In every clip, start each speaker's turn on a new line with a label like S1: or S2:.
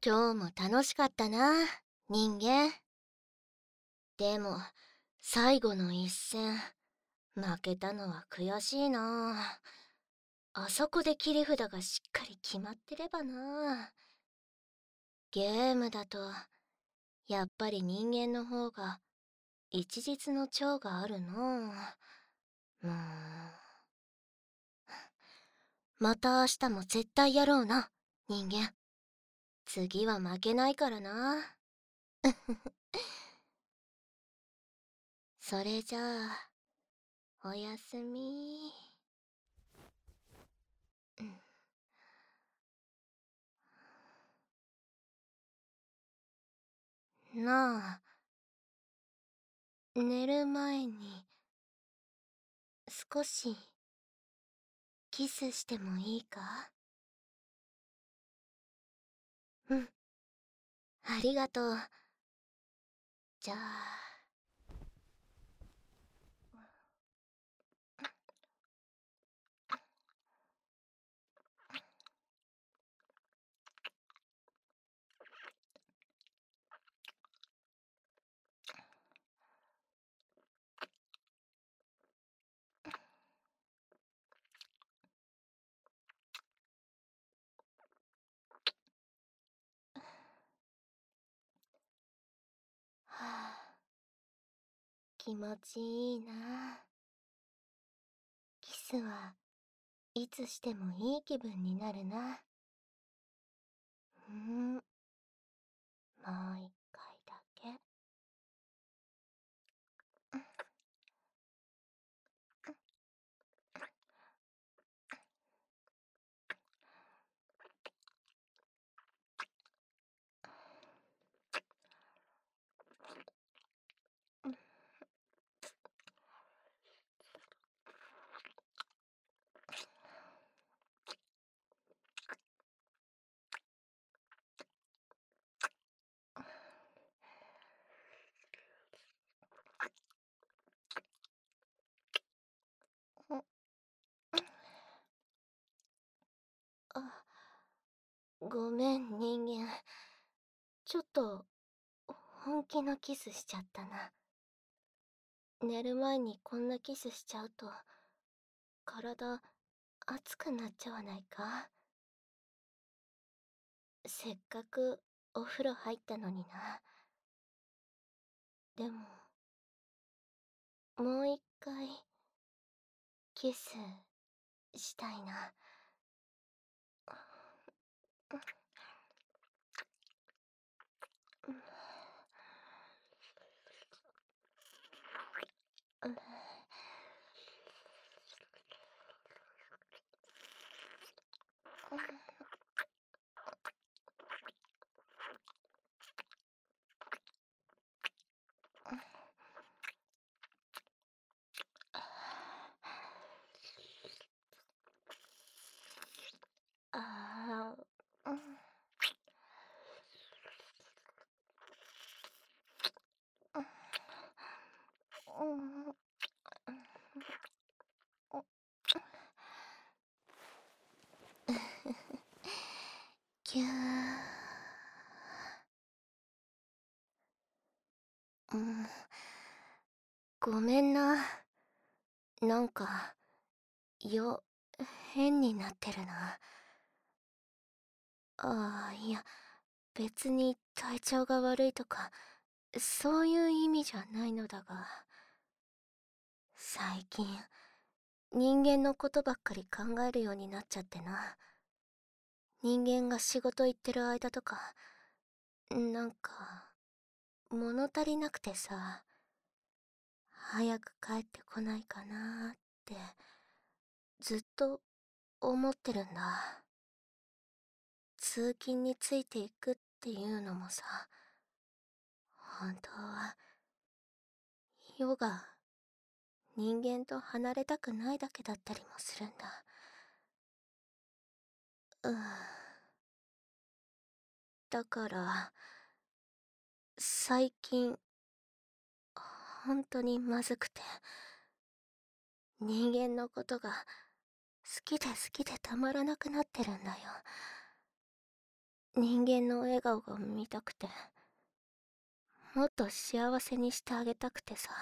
S1: 今日も楽しかったな、人間。でも、最後の一戦、負けたのは悔しいな。あそこで切り札がしっかり決まってればな。ゲームだと、やっぱり人間の方が一日の長があるの。また明日も絶対やろうな、人間。次は負けないからな。それじゃあ、おやすみ。なあ、寝る前に少しキスしてもいいか？うん、ありがとう。じゃあ。はあ、気持ちいいな。キスはいつしてもいい気分になるな。もう一回だけ。あ、ごめん人間。ちょっと本気のキスしちゃったな。寝る前にこんなキスしちゃうと体熱くなっちゃわないか？せっかくお風呂入ったのにな。でももう一回キスしたいな。ああ、ぎゅー。ごめんな。なんか、よ、変になってるな。ああ、いや、別に体調が悪いとか、そういう意味じゃないのだが、最近、人間のことばっかり考えるようになっちゃってな。人間が仕事行ってる間とか、なんか、物足りなくてさ、早く帰ってこないかなーって、ずっと思ってるんだ。通勤についていくっていうのもさ、本当は、ヨガ、人間と離れたくないだけだったりもするんだ。だから、最近、本当にまずくて、人間のことが好きで好きでたまらなくなってるんだよ。 人間の笑顔が見たくて、もっと幸せにしてあげたくてさ、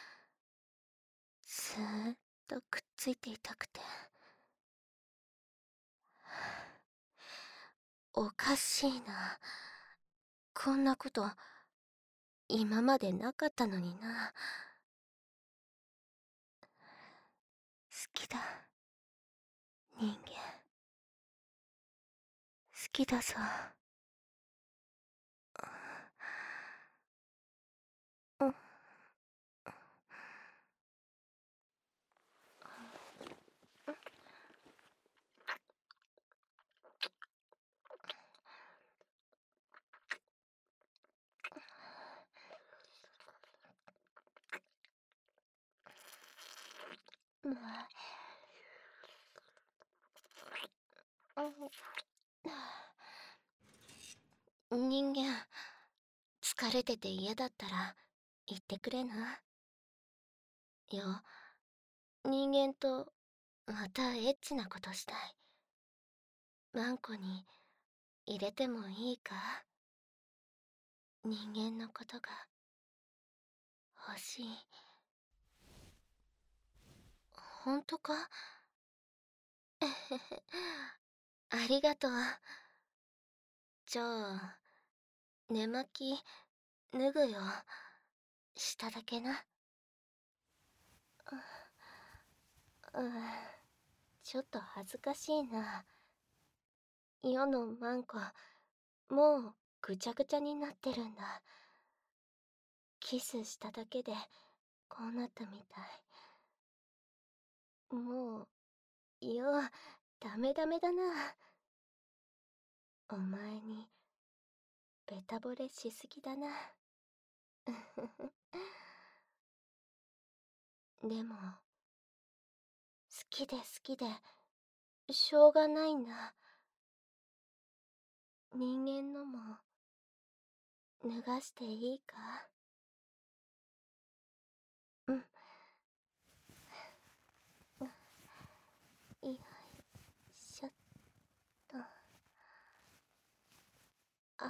S1: ずーっとくっついていたくて。おかしいな。こんなこと今までなかったのにな。好きだ、人間。好きだぞ。うん。人間、疲れてて嫌だったら言ってくれな。いや、人間とまたエッチなことしたい。マンコに入れてもいいか？人間のことが欲しい。ほんとか？ありがとう。じゃあ、寝巻き脱ぐよ。下だけな。うん、ちょっと恥ずかしいな。世のマンコ、もうぐちゃぐちゃになってるんだ。キスしただけでこうなったみたい。もう、いや、ダメダメだな。お前にベタ惚れしすぎだな。でも、好きで好きでしょうがないんだ。人間のも脱がしていいか？うん。よいしょっと。あ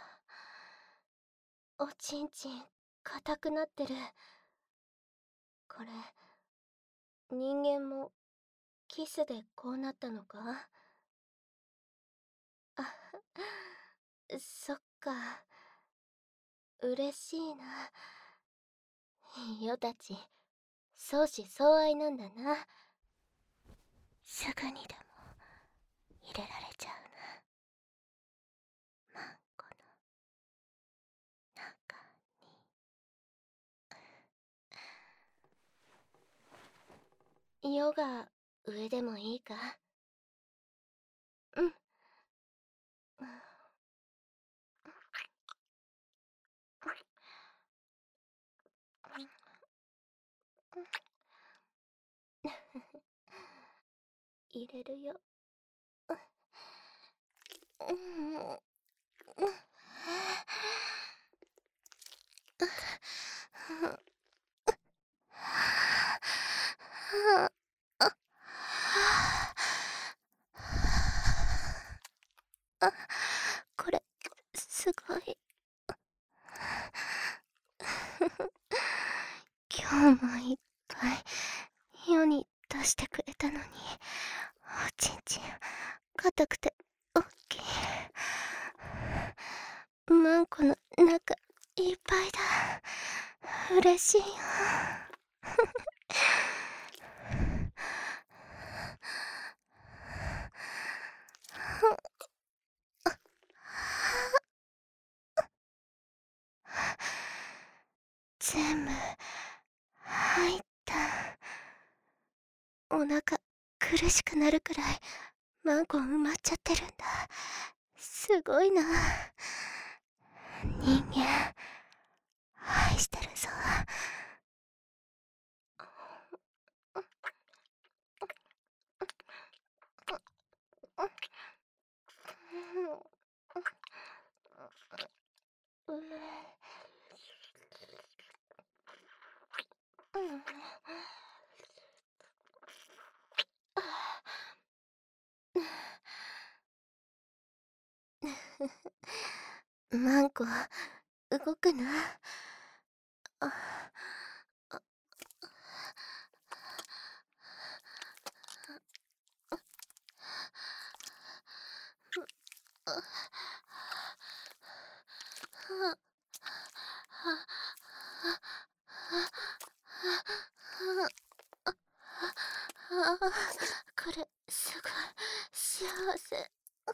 S1: あ、おちんちん硬くなってる。これ、人間もキスでこうなったのか？あ、そっか。嬉しいな。よたち、相思相愛なんだな。すぐにでも入れられちゃうな。マンコの中に。ヨガ上でもいいか？うん。入れるよ。うん。これ、すごい。今日もいっぱい世に出してくれたのに、おちんちん硬くておっきい。マンコの中いっぱいだ。嬉しいよ。全部入った。お腹苦しくなるくらいマンコ埋まっちゃってるんだ。すごいな。人間愛してるぞ。 マンコ、動くな。あ、これ、すごい、幸せ。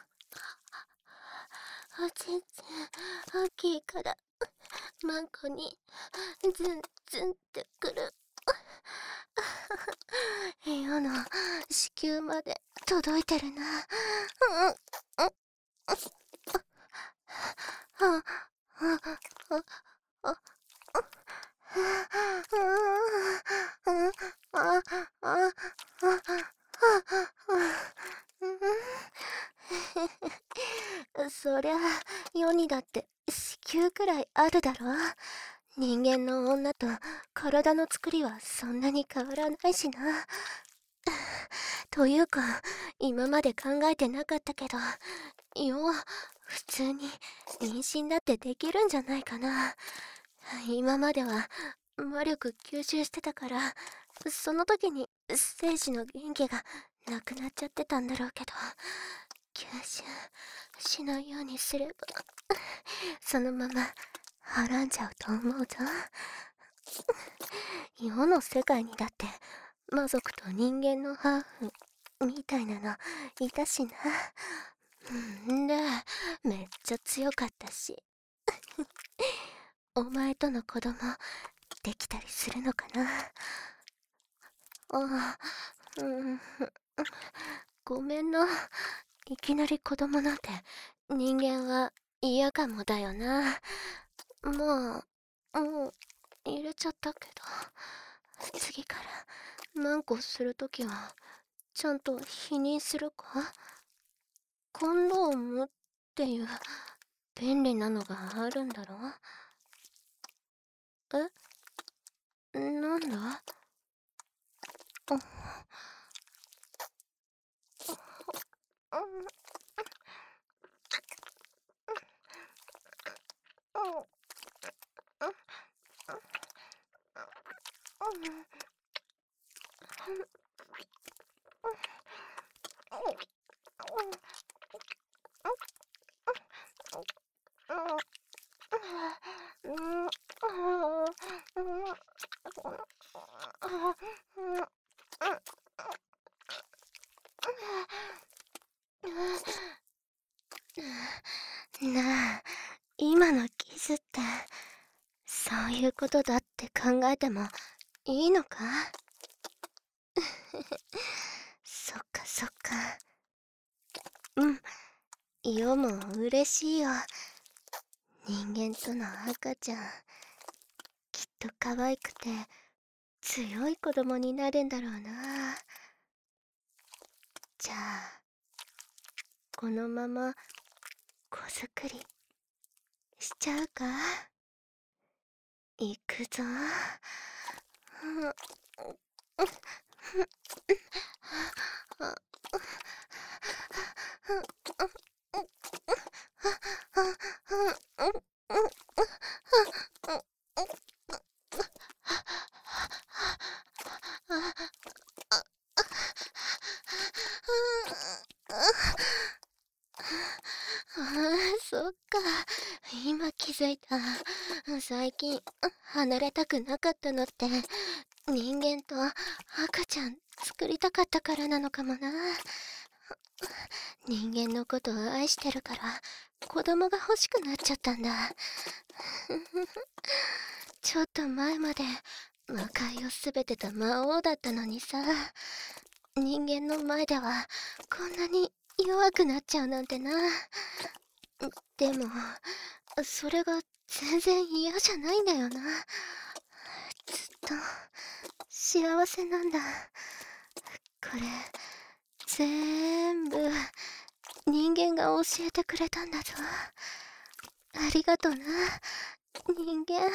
S1: おちんちん、大きいから、マンコに、ズンズンってくる。世の子宮まで届いてるな。そりゃ、世にだって子宮くらいあるだろ。人間の女と体の作りはそんなに変わらないしな。というか、今まで考えてなかったけど、普通に妊娠だってできるんじゃないかな。今までは魔力吸収してたから、その時に精子の元気がなくなっちゃってたんだろうけど、吸収しないようにすれば、そのままはらんじゃうと思うぞ。世の世界にだって魔族と人間のハーフみたいなのいたしな。で、めっちゃ強かったし。お前との子供できたりするのかな。あ、ごめんな。いきなり子供なんて人間は嫌かもだよな。もう入れちゃったけど、次からマンコするときはちゃんと否認するか。コンドームっていう便利なのがあるんだろ。なんだ。なあ、今のキスってそういうことだって考えてもいいのか。そっかそっか。世も嬉しいよ。人間との赤ちゃん、きっと可愛くて強い子供になるんだろうな。じゃあ、このまま子作りしちゃうか。いくぞ。そっか。今気づいた。最近、離れたくなかったのって、人間と赤ちゃん作りたかったからなのかもな。人間のことを愛してるから、子供が欲しくなっちゃったんだ。ちょっと前まで魔界をすべてた魔王だったのにさ、人間の前ではこんなに弱くなっちゃうなんてな。でも、それが全然嫌じゃないんだよな。ずっと幸せなんだ。これ、全部人間が教えてくれたんだぞ。ありがとな、人間。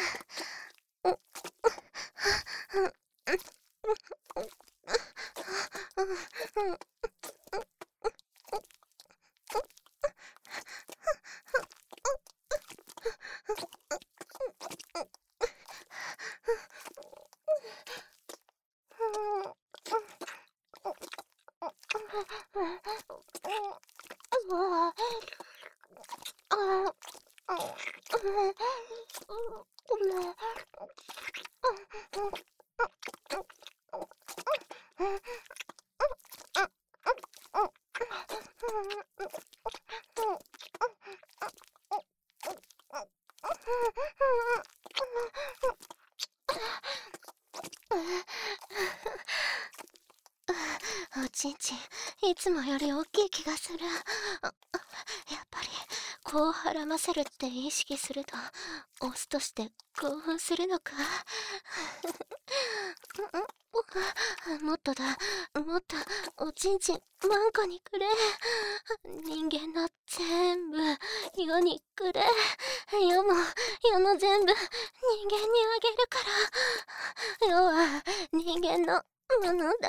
S1: おちんちん、いつもより大きい気がする。やっぱり、こう孕ませるって意識すると、オスとして興奮するのか。もっとだ、もっと、おちんちん、マンコにくれ。人間の全部、世にくれ。世も、世の全部、人間にあげるから。世は、人間のものだ。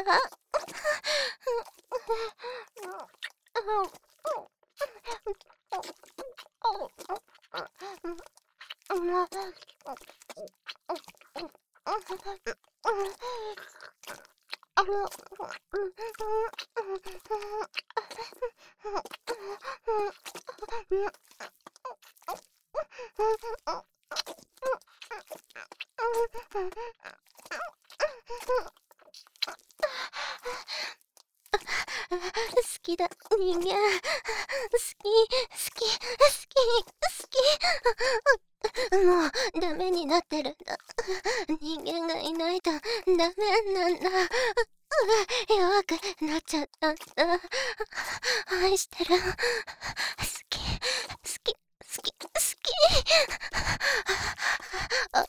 S1: 好きだ、人間。好き、好き、好き。もう、ダメになってるんだ。人間がいないと、ダメなんだ。弱くなっちゃったんだ。愛してる。好き、好き、好き、好き。あ、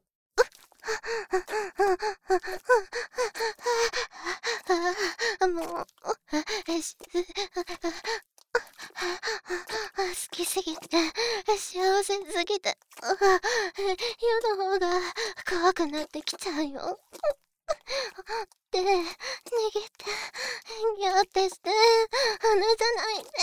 S1: もう、好きすぎて、幸せすぎて、世の方が怖くなってきちゃうよ。で、逃げて、ギャーってして、離さないで。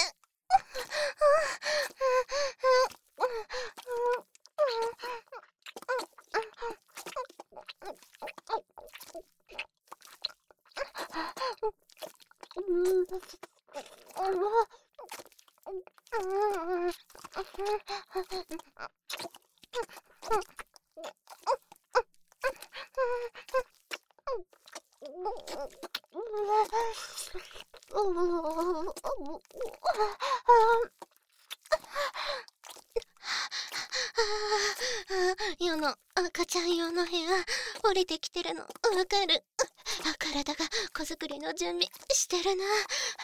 S1: 世の赤ちゃん用の部屋降りてきてるのわかる。体が子作りの準備してるな。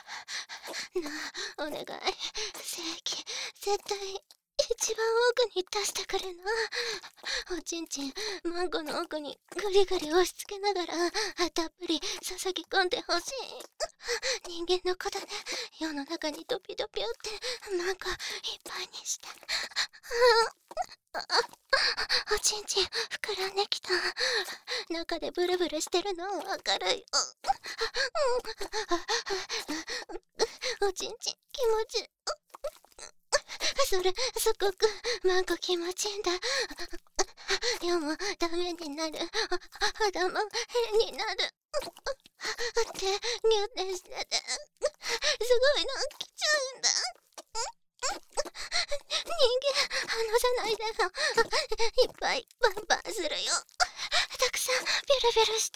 S1: お願い、正規絶対一番奥に出してくれな。おちんちんマンコの奥にグリグリ押し付けながらたっぷり注ぎ込んでほしい。人間のことで世の中にドピドピってマンコいっぱいにして。おちんちん膨らんできた。中でブルブルしてるのわかるよ。おちんちん気持ちいい。それすごくマンコ気持ちいいんだ。世もダメになる。肌も変になる。ってギュッてしててすごいの来ちゃうんだ。人間離さないでよ。いっぱいバンバンするよ。たくさんビュルビュルして。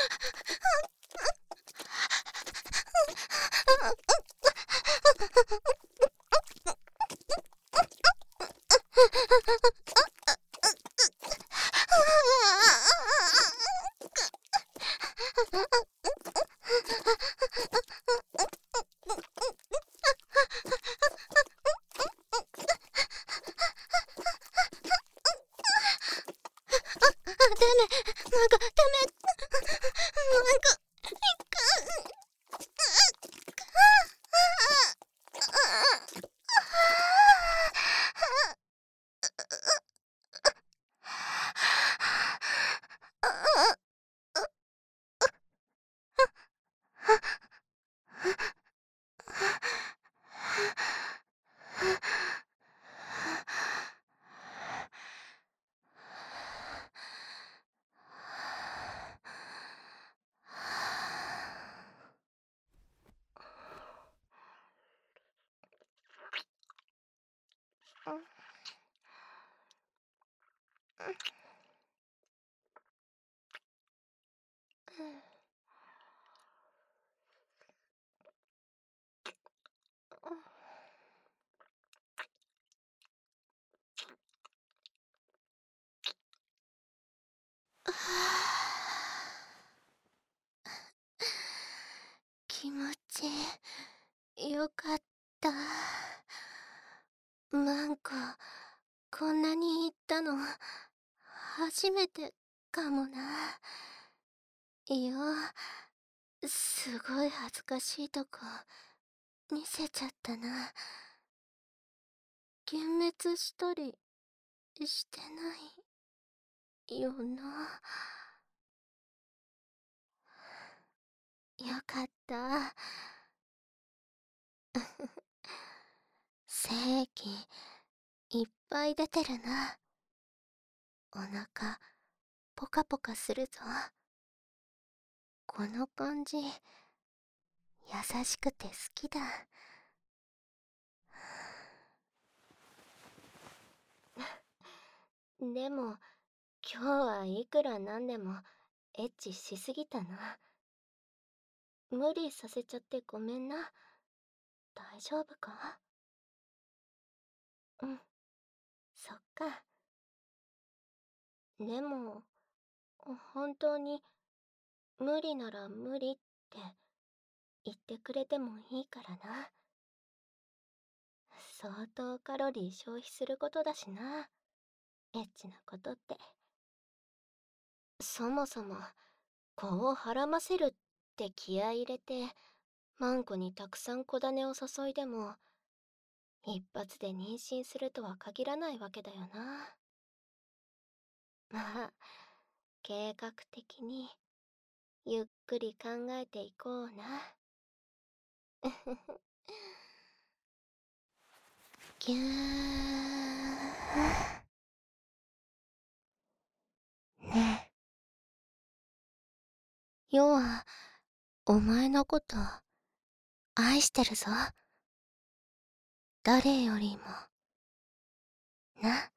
S1: ダメ、なんかダメ、なんかいかん。 た。なんか、こんなに言ったの、初めてかもな。いや、すごい恥ずかしいとこ、見せちゃったな。幻滅したりしてないよな。よかった。精液いっぱい出てるな。お腹ポカポカするぞ。この感じ優しくて好きだ。でも今日はいくらなんでもエッチしすぎたな。無理させちゃってごめんな。大丈夫か？うん、そっか。でも本当に無理なら無理って言ってくれてもいいからな。相当カロリー消費することだしな、エッチなことって。そもそも子をはらませるって気合い入れてマンコにたくさん小種を注いでも一発で妊娠するとは限らないわけだよな。まあ計画的にゆっくり考えていこうな。ぎゅー。ねえ、ヨはお前のこと愛してるぞ。誰よりもな。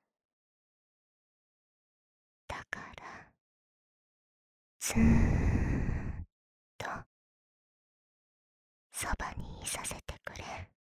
S1: だからずーっとそばにいさせてくれ。